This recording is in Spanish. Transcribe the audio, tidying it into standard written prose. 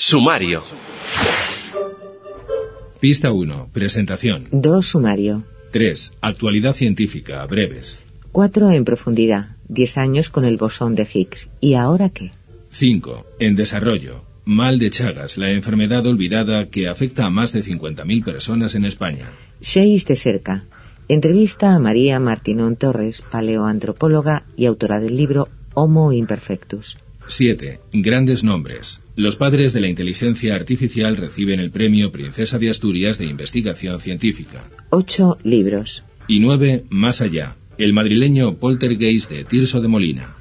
Sumario. Pista 1. Presentación. 2. Sumario. 3. Actualidad científica, breves. 4. En profundidad. 10 años con el bosón de Higgs. ¿Y ahora qué? 5. En desarrollo. Mal de Chagas, la enfermedad olvidada que afecta a más de 50.000 personas en España. 6. De cerca. Entrevista a María Martinón Torres, paleoantropóloga y autora del libro Homo Imperfectus. 7. Grandes nombres. Los padres de la inteligencia artificial reciben el premio Princesa de Asturias de Investigación Científica. 8. Libros. Y 9. Más allá. El madrileño Poltergeist de Tirso de Molina.